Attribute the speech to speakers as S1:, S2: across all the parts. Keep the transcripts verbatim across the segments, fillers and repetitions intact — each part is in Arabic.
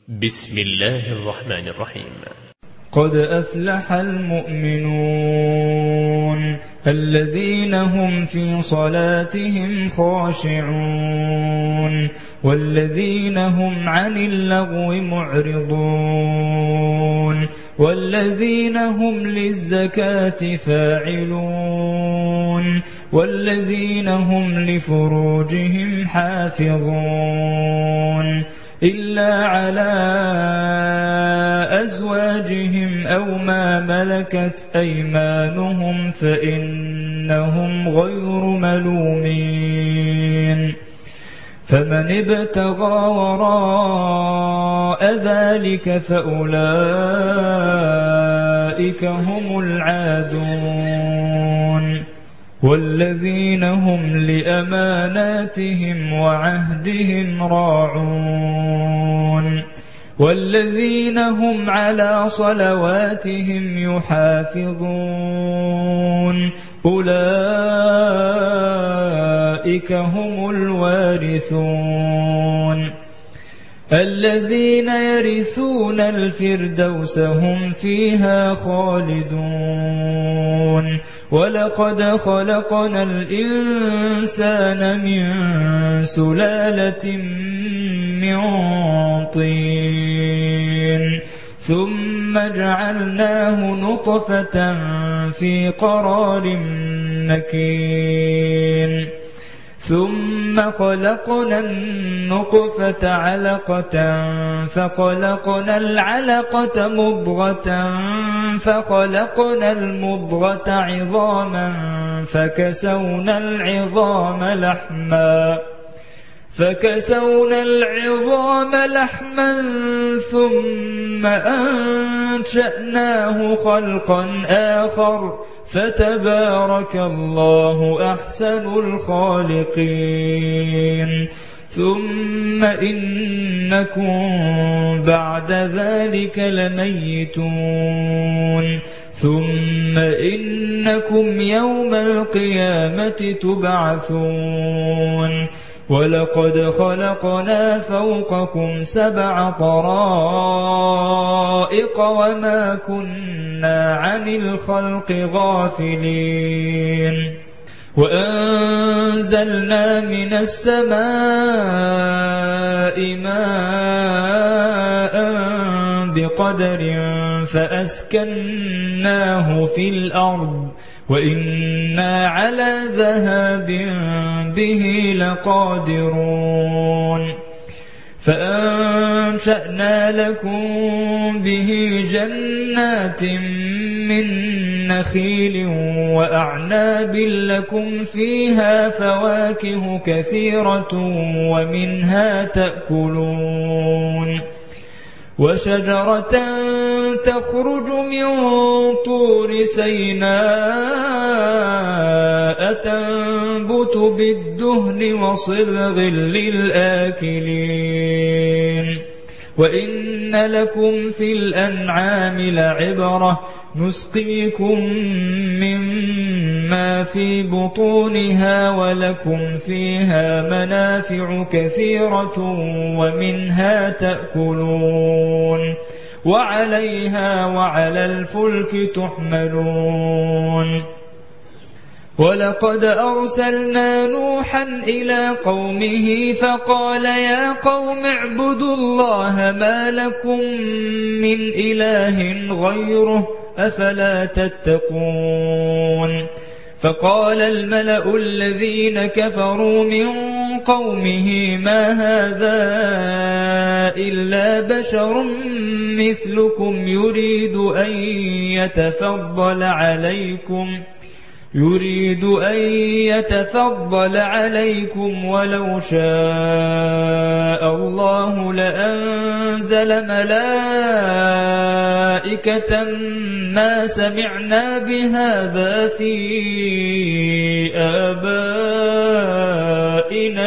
S1: بسم الله الرحمن الرحيم.
S2: قد أفلح المؤمنون الذين هم في صلاتهم خاشعون والذين هم عن اللغو معرضون والذين هم للزكاة فاعلون والذين هم لفروجهم حافظون إلا على أزواجهم أو ما ملكت أيمانهم فإنهم غير ملومين فمن ابتغى وراء ذلك فأولئك هم العادون والذين هم لأماناتهم وعهدهم راعون والذين هم على صلواتهم يحافظون أولئك هم الوارثون الذين يرثون الفردوس هم فيها خالدون ولقد خلقنا الإنسان من سلالة من طين ثم جعلناه نطفة في قرار مكين ثم خلقنا النطفة علقة فخلقنا العلقة مضغة فخلقنا المضغة عظاما فكسونا العظام لحما فكسونا العظام لحما ثم أنشأناه خلقا آخر فتبارك الله أحسن الخالقين ثم إنكم بعد ذلك لميتون ثم إنكم يوم القيامة تبعثون ولقد خلقنا فوقكم سبع طرائق وما كنا عن الخلق غافلين وأنزلنا من السماء ماء بقدر فأسكناه في الأرض وإنا على ذهاب به لقادرون فأنشأنا لكم به جنات من نخيل وأعناب لكم فيها فواكه كثيرة ومنها تأكلون وشجرة تخرج من طور سيناء تنبت بالدهن وصبغ للآكلين وإن لكم في الأنعام لعبرة نسقيكم مما في بطونها ولكم فيها منافع كثيرة ومنها تأكلون وعليها وعلى الفلك تحملون ولقد أرسلنا نوحا إلى قومه فقال يا قوم اعبدوا الله ما لكم من إله غيره أفلا تتقون فقال الملأ الذين كفروا من قومه ما هذا إلا بشر مثلكم يريد أن يتفضل عليكم يريد أن يتفضل عليكم ولو شاء الله لأنزل ملائكة ما سمعنا بهذا في آبائنا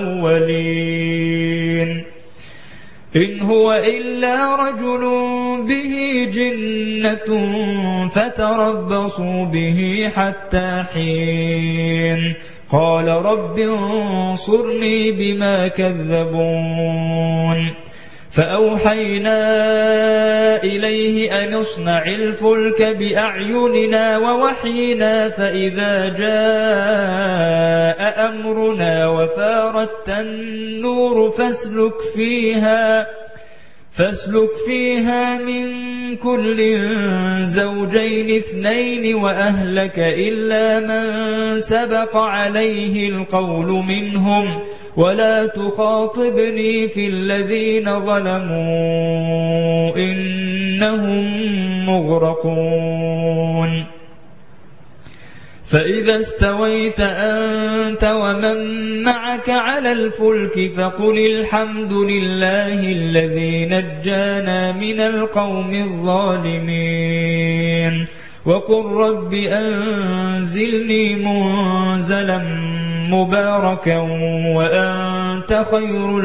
S2: الأولين إن هو إلا رجل به جنة فتربصوا به حتى حين قال رب انصرني بما كذبون فأوحينا إليه أن اصنع الفلك بأعيننا ووحينا فإذا جاء أمرنا وفارت النور فاسلك فيها فاسلك فيها من كل زوجين اثنين وأهلك إلا من سبق عليه القول منهم ولا تخاطبني في الذين ظلموا إنهم مغرقون فإذا استويت أنت ومن معك على الفلك فقل الحمد لله الذي نجانا من القوم الظالمين وقل رب أنزلني منزلا مباركا وأنت خير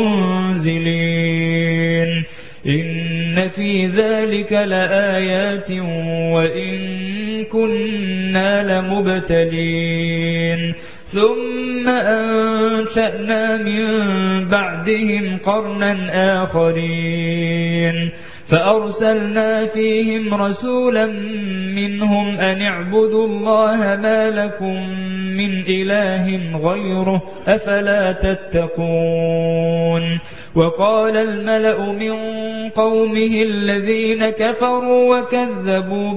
S2: المنزلين إن في ذلك لآيات وإن كنا لمبتلين ثم أنشأنا من بعدهم قرنا آخرين فأرسلنا فيهم رسولا منهم أن اعبدوا الله ما لكم من إله غيره أفلا تتقون وقال الملأ من قومه الذين كفروا وكذبوا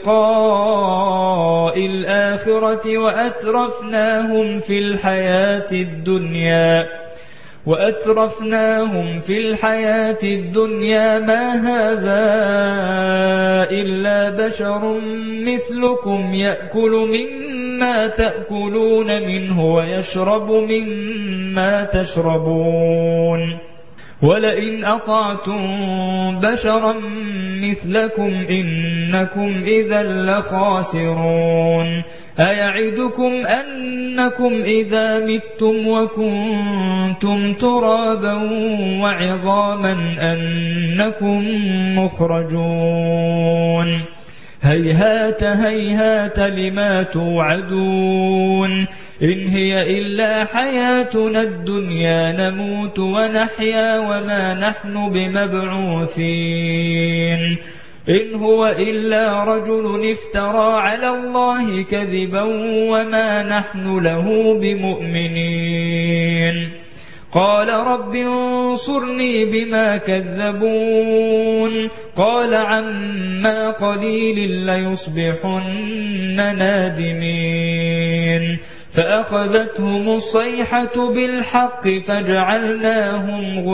S2: بلقاء الآخرة وأترفناهم في الحياة الدنيا وأترفناهم في الحياة الدنيا ما هذا إلا بشر مثلكم يأكل مما تأكلون منه ويشرب مما تشربون ولئن أطعتم بشرا مثلكم إنكم إذا لخاسرون أيعدكم أنكم إذا متم وكنتم ترابا وعظاما أنكم مخرجون هيهات هيهات لما توعدون إن هي إلا حياتنا الدنيا نموت ونحيا وما نحن بمبعوثين إن هو إلا رجل افترى على الله كذبا وما نحن له بمؤمنين قال رب انصرني بما كذبون قال عما قليل ليصبحن نادمين فأخذتهم الصيحة بالحق فجعلناهم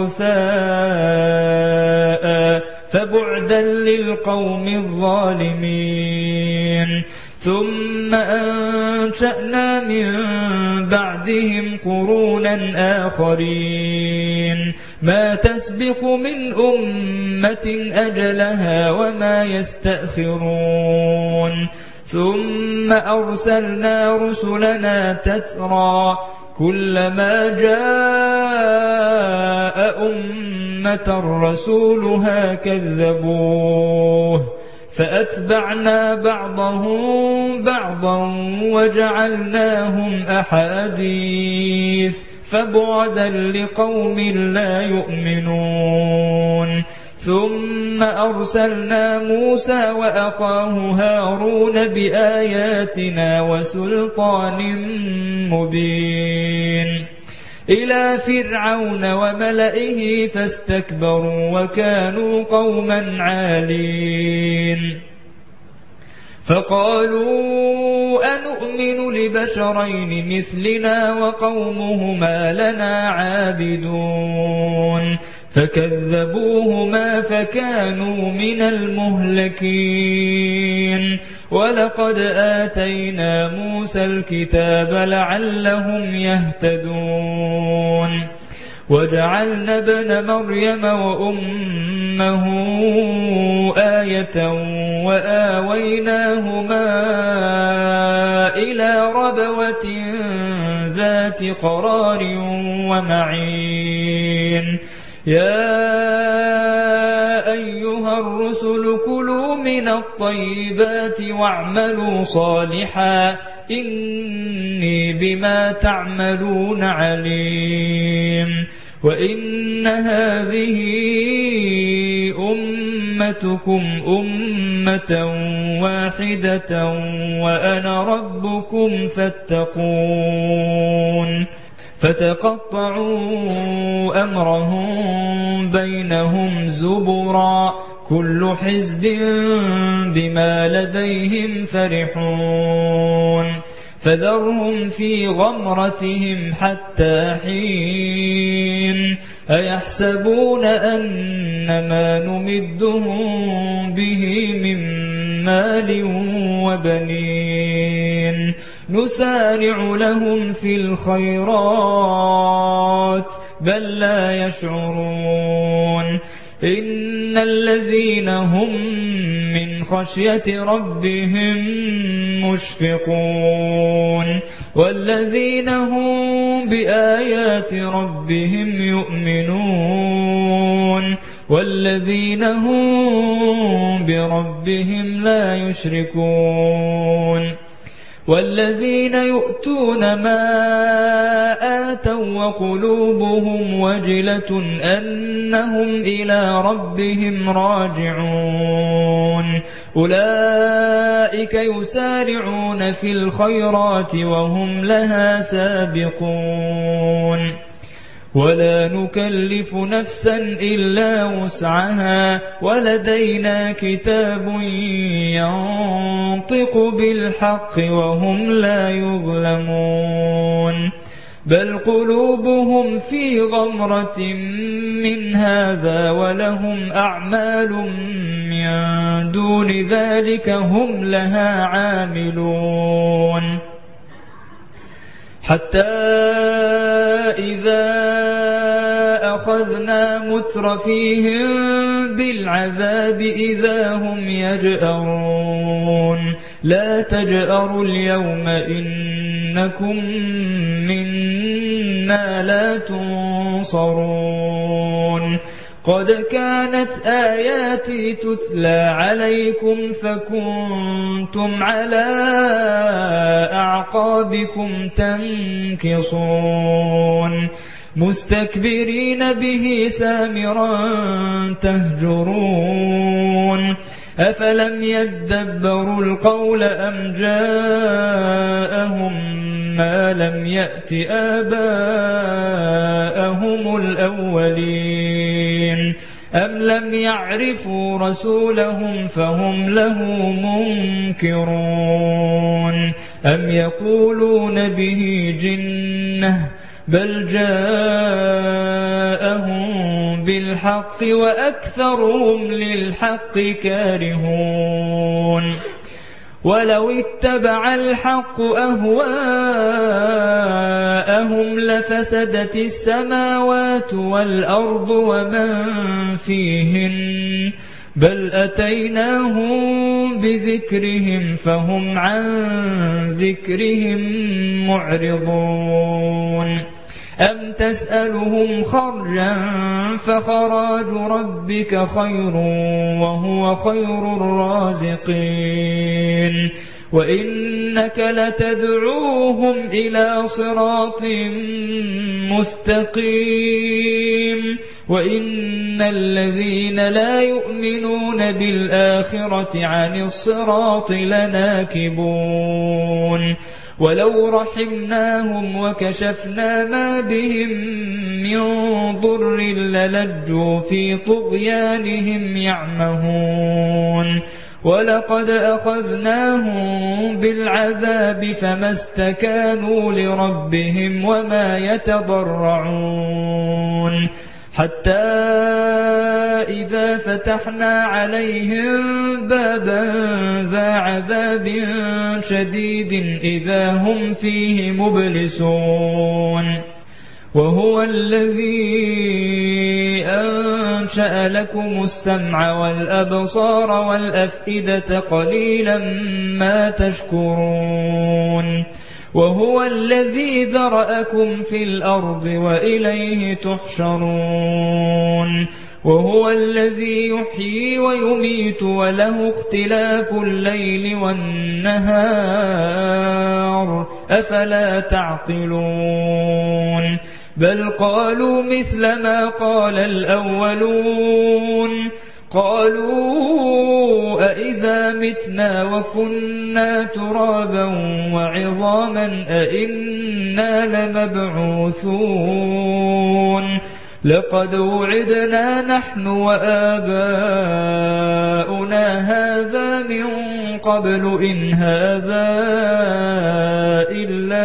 S2: غثاء فبعدا للقوم الظالمين ثم أنشأنا من بعدهم قرونا آخرين ما تسبق من أمة أجلها وما يستأخرون ثم أرسلنا رسلنا تترى كلما جاء أمة رسولها كذبوه فأتبعنا بعضهم بعضا وجعلناهم أحاديث فبعدا لقوم لا يؤمنون ثم أرسلنا موسى وأخاه هارون بآياتنا وسلطان مبين إلى فرعون وملئه فاستكبروا وكانوا قوما عالين فقالوا أنؤمن لبشرين مثلنا وقومهما لنا عابدون فكذبوهما فكانوا من المهلكين ولقد آتينا موسى الكتاب لعلهم يهتدون وجعلنا ابن مريم وأمه آية وآويناهما إلى ربوة ذات قرار ومعين يا أيها الرسل الرسل كلوا من الطيبات واعملوا صالحا إني بما تعملون عليم وإن هذه أمتكم أمة واحدة وأنا ربكم فاتقون فتقطعوا أمرهم بينهم زبرا كل حزب بما لديهم فرحون فذرهم في غمرتهم حتى حين أيحسبون أن ما نمدهم به من مال وبنين نسارع لهم في الخيرات بل لا يشعرون إن الذين هم من خشية ربهم مشفقون والذين هم بآيات ربهم يؤمنون والذين هم بربهم لا يشركون والذين يؤتون ما آتوا وقلوبهم وجلة أنهم إلى ربهم راجعون أولئك يسارعون في الخيرات وهم لها سابقون ولا نكلف نفسا إلا وسعها ولدينا كتاب ينطق بالحق وهم لا يظلمون بل قلوبهم في غمرة من هذا ولهم أعمال من دون ذلك هم لها عاملون حتى إذا أخذنا مترفيهم بالعذاب إذا هم يجأرون لا تجأروا اليوم إنكم منا لا تنصرون قد كانت آياتي تتلى عليكم فكنتم على أعقابكم تنكصون مستكبرين به سامرا تهجرون أفلم يدبروا القول أم جاءهم ما لم يأت آباءهم الأولين أم لم يعرفوا رسولهم فهم له منكرون أم يقولون به جنة بل جاءهم بالحق وأكثرهم للحق كارهون ولو اتبع الحق أهواءهم لفسدت السماوات والأرض ومن فيهن بل أتيناهم بذكرهم فهم عن ذكرهم معرضون أم تسألهم خرجا فخراج ربك خير وهو خير الرازقين وإنك لتدعوهم إلى صراط مستقيم وإن الذين لا يؤمنون بالآخرة عن الصراط لناكبون ولو رحمناهم وكشفنا ما بهم من ضر للجوا في طغيانهم يعمهون ولقد أخذناهم بالعذاب فما استكانوا لربهم وما يتضرعون حتى إذا فتحنا عليهم بابا ذا عذاب شديد إذا هم فيه مبلسون وهو الذي أنشأ لكم السمع والأبصار والأفئدة قليلا ما تشكرون وهو الذي ذرأكم في الأرض وإليه تحشرون وهو الذي يحيي ويميت وله اختلاف الليل والنهار أفلا تعقلون بل قالوا مثل ما قال الأولون قالوا أئذا متنا وكنا ترابا وعظاما أئنا لمبعوثون لقد وعدنا نحن وآباؤنا هذا من قبل إن هذا إلا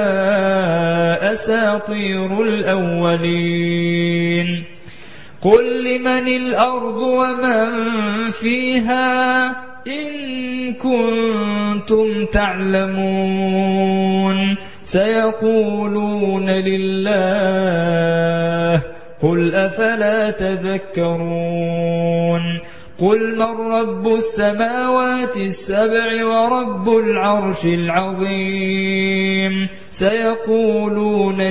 S2: أساطير الأولين قل لمن الأرض ومن فيها إن كنتم تعلمون سيقولون لله قل أفلا تذكرون قل من رب السماوات السبع ورب العرش العظيم سيقولون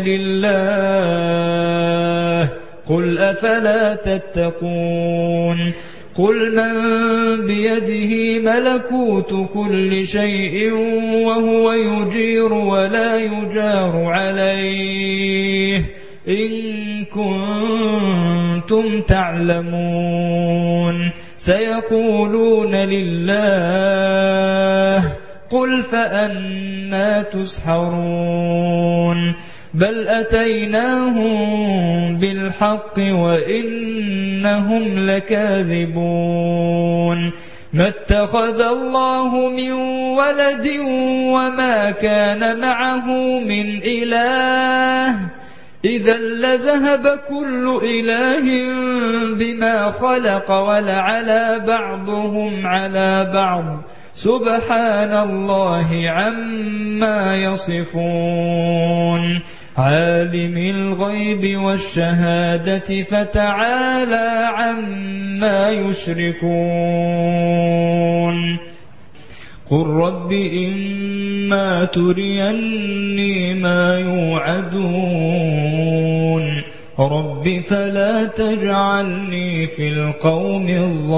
S2: لله قل أفلا تتقون قل من بيده ملكوت كل شيء وهو يجير ولا يجار عليه إن كنتم تعلمون سيقولون لله قل فأنى تسحرون بل أتيناهم بالحق وإنهم لكاذبون ما اتخذ الله من ولد وما كان معه من إله إذا لذهب كل إله بما خلق ولعلى بعضهم على بعض سبحان الله عما يصفون عالم الغيب والشهادة فتعالى عما يشركون قل رب إما تريني ما يوعدون رب فلا تجعلني في القوم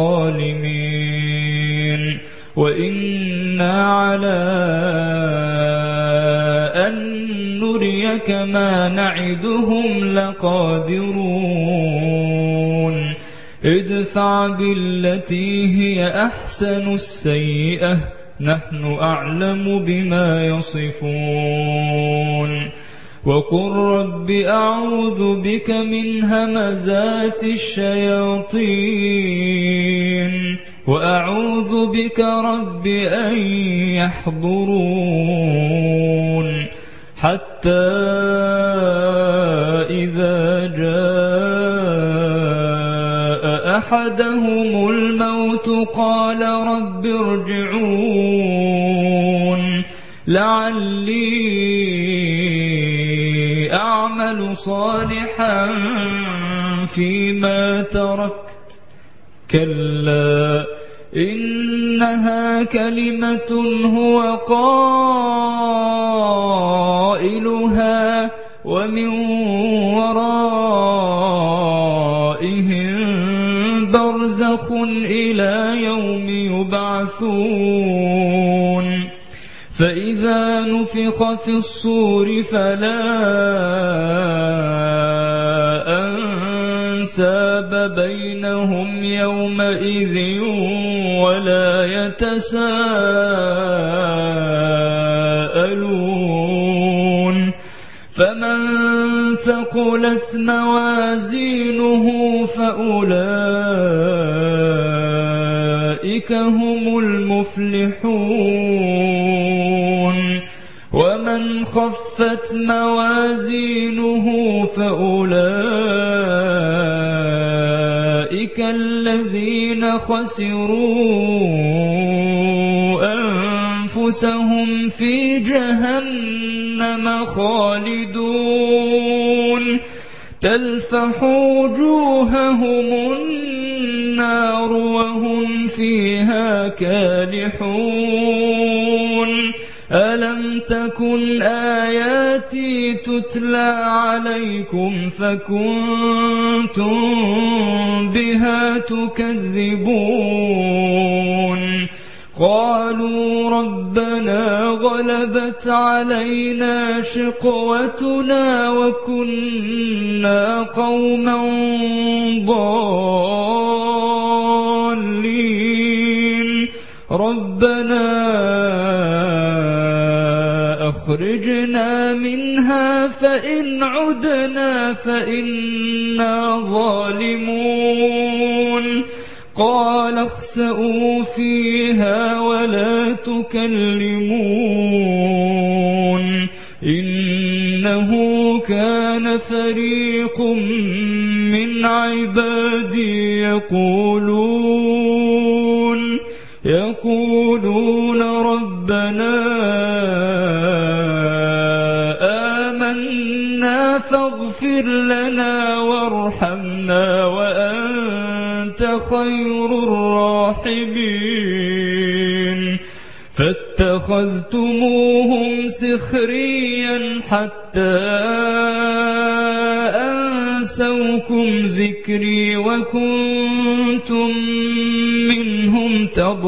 S2: الظالمين وإنا على أن نريك ما نعدهم لقادرون ادفع بالتي هي أحسن السيئة نحن أعلم بما يصفون وقل رب أعوذ بك من همزات الشياطين وأعوذ بك رب أن يحضرون حتى إذا جاء أحدهم الموت قال رب ارجعون لعلي أعمل صالحا فيما تركت كلا إنها كلمة هو قائلها ومن ورائهم برزخ إلى يوم يبعثون فإذا نفخ في الصور فلا أنساب بينهم يومئذ ولا يتساءلون فمن ثقلت موازينه فأولئك هم المفلحون ومن خفت موازينه فأولئك الذين خسروا أنفسهم في جهنم خالدون تلفح وجوههم النار وهم فيها كالحون ألم تكن تكن آياتي تتلى عليكم فكنتم بها تكذبون قالوا ربنا غلبت علينا شقوتنا وكنا قوما ضالين ربنا أخرجنا منها فإن عدنا فإنا ظالمون قال اخسئوا فيها ولا تكلمون إنه كان فريق من عبادي يقولون يقولون ربنا آمنا فاغفر لنا وارحمنا وأنت خير الراحمين فاتخذتموهم سخريا حتى أنسوكم ذكري وكنتم منهم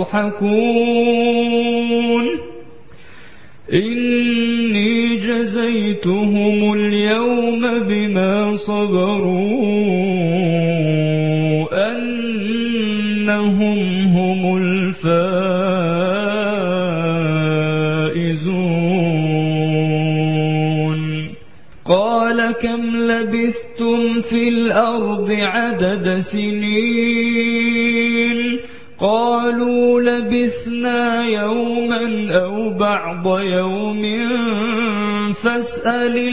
S2: تضحكون إني جزيتهم اليوم بما صبروا أنهم هم الفائزون قال كم لبثتم في الأرض عدد سنين قالوا لبثنا يوما أو بعض يوم فاسأل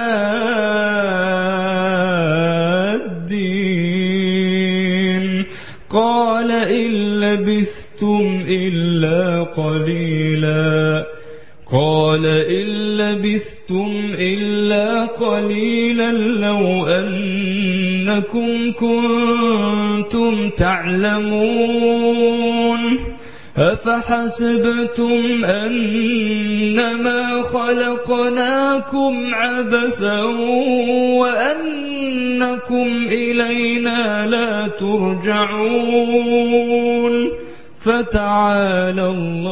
S2: العادين قال إن لبثتم إلا قليلا قال إن لبثتم إلا قليلا لو أنكم كنتم تعلمون أفحسبتم أنما خلقناكم عبثا وأنكم إلينا لا ترجعون فتعالى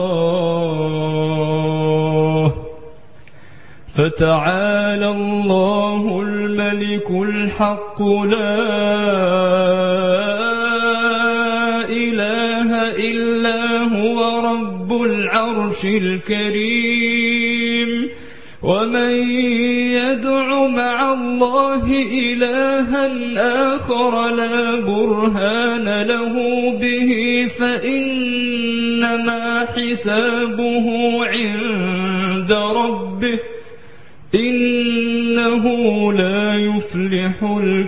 S2: الله فتعالى الله الملك الحق لا إله إلا هو رب العرش الكريم ومن يدع مع الله إلها آخر لا برهان له به فإنما حسابه عند ربه إنه لا يفلح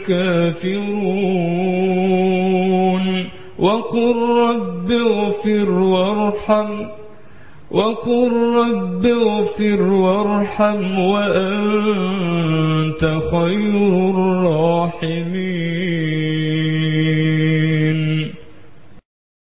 S2: الكافرون وقل رب اغفر وارحم وقل رب اغفر وارحم وأنت خير الراحمين